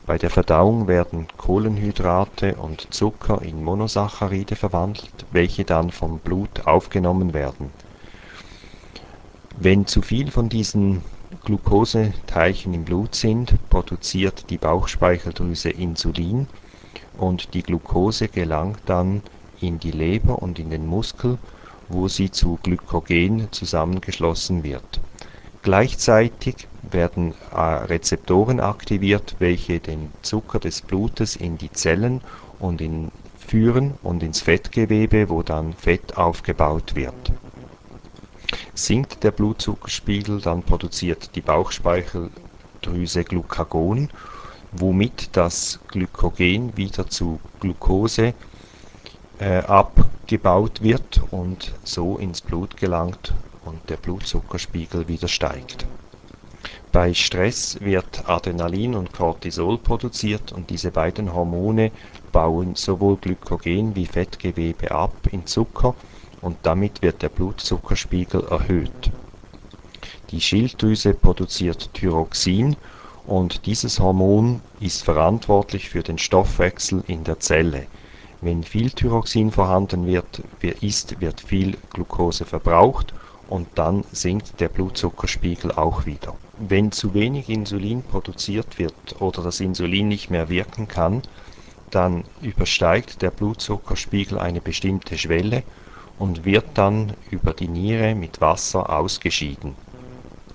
Bei der Verdauung werden Kohlenhydrate und Zucker in Monosaccharide verwandelt, welche dann vom Blut aufgenommen werden. Wenn zu viel von diesen Glukoseteilchen im Blut sind, produziert die Bauchspeicheldrüse Insulin und die Glucose gelangt dann in die Leber und in den Muskel, wo sie zu Glykogen zusammengeschlossen wird. Gleichzeitig werden Rezeptoren aktiviert, welche den Zucker des Blutes in die Zellen führen und ins Fettgewebe, wo dann Fett aufgebaut wird. Sinkt der Blutzuckerspiegel, dann produziert die Bauchspeicheldrüse Glucagon, womit das Glykogen wieder zu Glucose abgebaut wird und so ins Blut gelangt und der Blutzuckerspiegel wieder steigt. Bei Stress wird Adrenalin und Cortisol produziert und diese beiden Hormone bauen sowohl Glykogen wie Fettgewebe ab in Zucker und damit wird der Blutzuckerspiegel erhöht. Die Schilddrüse produziert Thyroxin und dieses Hormon ist verantwortlich für den Stoffwechsel in der Zelle. Wenn viel Thyroxin vorhanden ist, wird viel Glucose verbraucht und dann sinkt der Blutzuckerspiegel auch wieder. Wenn zu wenig Insulin produziert wird oder das Insulin nicht mehr wirken kann, dann übersteigt der Blutzuckerspiegel eine bestimmte Schwelle und wird dann über die Niere mit Wasser ausgeschieden.